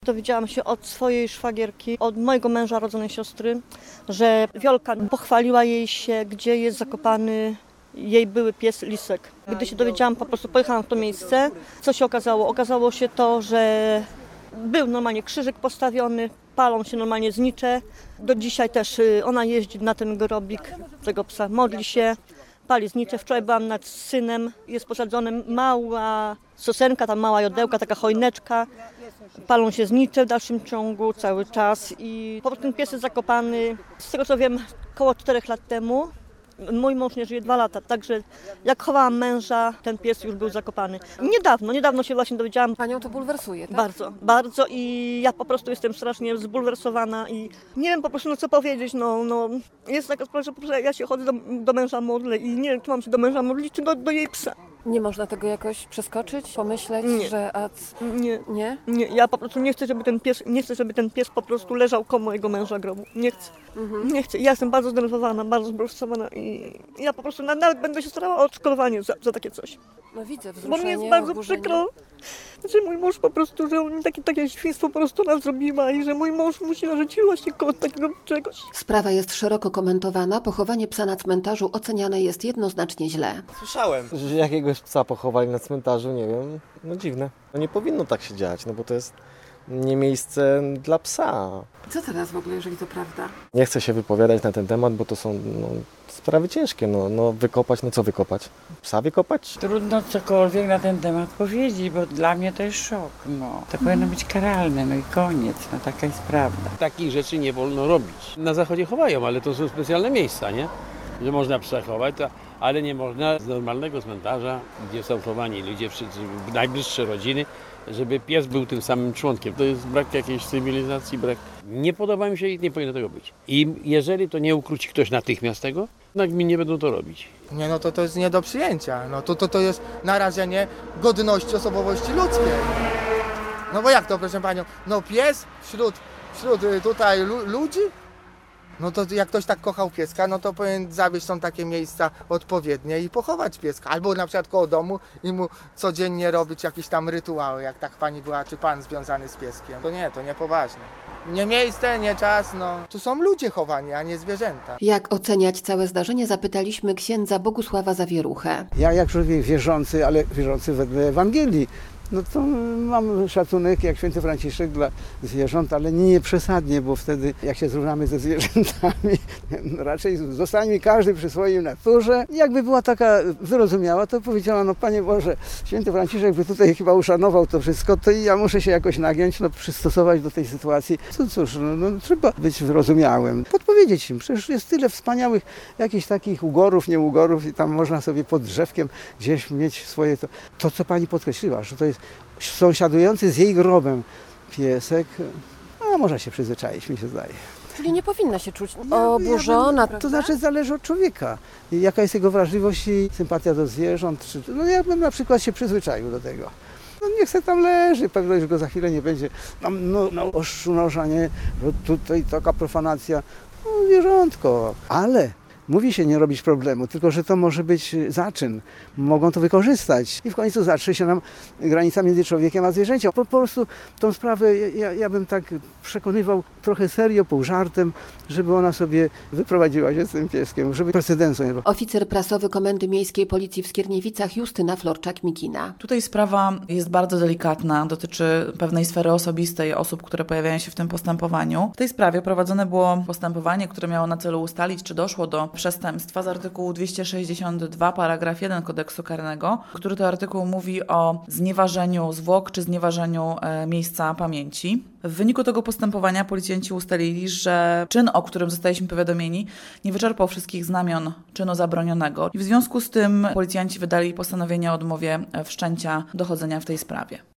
Dowiedziałam się od swojej szwagierki, od mojego męża rodzonej siostry, że Wiolka pochwaliła jej się, gdzie jest zakopany jej były pies Lisek. Gdy się dowiedziałam, po prostu pojechałam w to miejsce. Co się okazało? Okazało się to, że był normalnie krzyżyk postawiony, palą się normalnie znicze. Do dzisiaj też ona jeździ na ten grobik tego psa, modli się, pali znicze. Wczoraj byłam nad synem, jest posadzona mała sosenka, tam mała jodełka, taka choineczka. Palą się znicze w dalszym ciągu cały czas i po prostu ten pies jest zakopany, z tego co wiem, około 4 lat temu. Mój mąż nie żyje 2 lata, także jak chowałam męża, ten pies już był zakopany. Niedawno się właśnie dowiedziałam. Panią to bulwersuje, tak? Bardzo i ja po prostu jestem strasznie zbulwersowana i nie wiem po prostu co powiedzieć. Jest taka sprawa, że ja się chodzę do męża modlę i nie wiem, czy mam się do męża modlić, czy do jej psa. Nie można tego jakoś przeskoczyć, pomyśleć, Nie. że... Nie? Nie, ja po prostu nie chcę, żeby ten pies po prostu leżał koło mojego męża grobu. Nie chcę. Nie chcę. Ja jestem bardzo zdenerwowana, bardzo zbulwersowana i ja po prostu nawet będę się starała o odszkodowanie za takie coś. No widzę Bo wzruszenie, mnie jest bardzo oburzenie. przykro, że mój mąż po prostu, że on takie świństwo po prostu nas zrobiła i że mój mąż musi leżeć właśnie koło takiego czegoś. Sprawa jest szeroko komentowana. Pochowanie psa na cmentarzu oceniane jest jednoznacznie źle. Słyszałem, że jakiegoś psa pochowali na cmentarzu, nie wiem, nie nie powinno tak się dziać, bo to jest nie miejsce dla psa. Co teraz w ogóle, jeżeli to prawda? Nie chcę się wypowiadać na ten temat, bo to są sprawy ciężkie, wykopać, co wykopać? Psa wykopać? Trudno cokolwiek na ten temat powiedzieć, bo dla mnie to jest szok. To powinno być karalne, i koniec, taka jest prawda. Takich rzeczy nie wolno robić. Na zachodzie chowają, ale to są specjalne miejsca, nie? Że można psa chować, ale nie można z normalnego cmentarza, gdzie są chowani ludzie, najbliższe rodziny, żeby pies był tym samym członkiem. To jest brak jakiejś cywilizacji, brak. Nie podoba mi się i nie powinno tego być. I jeżeli to nie ukróci ktoś natychmiast tego, gminy będą to robić. Nie, to jest nie do przyjęcia. To jest narażenie godności osobowości ludzkiej. No bo jak to, proszę panią, pies wśród tutaj ludzi? No to jak ktoś tak kochał pieska, to powinien zawieźć są takie miejsca odpowiednie i pochować pieska. Albo na przykład koło domu i mu codziennie robić jakieś tam rytuały, jak tak pani była, czy pan związany z pieskiem. To nie poważne. Nie miejsce, nie czas, Tu są ludzie chowani, a nie zwierzęta. Jak oceniać całe zdarzenie, zapytaliśmy księdza Bogusława Zawieruchę. Ja jak człowiek wierzący, ale wierzący wedle Ewangelii, to mam szacunek jak święty Franciszek dla zwierząt, ale nie przesadnie, bo wtedy jak się zrównamy ze zwierzętami, raczej zostańmy każdy przy swojej naturze. Jakby była taka wyrozumiała, to powiedziała, Panie Boże, święty Franciszek by tutaj chyba uszanował to wszystko, to i ja muszę się jakoś nagiąć, przystosować do tej sytuacji. Cóż, trzeba być wyrozumiałym, podpowiedzieć im, przecież jest tyle wspaniałych jakichś takich ugorów, nieugorów i tam można sobie pod drzewkiem gdzieś mieć swoje to co Pani podkreśliła, że to jest sąsiadujący z jej grobem piesek, można się przyzwyczaić, mi się zdaje. Czyli nie powinna się czuć oburzona, To znaczy zależy od człowieka, jaka jest jego wrażliwość i sympatia do zwierząt. Ja bym na przykład się przyzwyczaił do tego. Niech se tam leży, pewno już go za chwilę nie będzie. Osznoża, nie, tutaj taka profanacja, zwierzątko, ale... Mówi się nie robić problemu, tylko że to może być zaczyn. Mogą to wykorzystać i w końcu zatrze się nam granica między człowiekiem a zwierzęciem. Po prostu tą sprawę ja bym tak przekonywał trochę serio, pół żartem, żeby ona sobie wyprowadziła się z tym pieskiem, żeby precedensu nie było. Oficer prasowy Komendy Miejskiej Policji w Skierniewicach Justyna Florczak-Mikina. Tutaj sprawa jest bardzo delikatna, dotyczy pewnej sfery osobistej osób, które pojawiają się w tym postępowaniu. W tej sprawie prowadzone było postępowanie, które miało na celu ustalić, czy doszło do przestępstwa z artykułu 262 paragraf 1 Kodeksu Karnego, który to artykuł mówi o znieważeniu zwłok czy znieważeniu miejsca pamięci. W wyniku tego postępowania policjanci ustalili, że czyn, o którym zostaliśmy powiadomieni, nie wyczerpał wszystkich znamion czynu zabronionego i w związku z tym policjanci wydali postanowienie o odmowie wszczęcia dochodzenia w tej sprawie.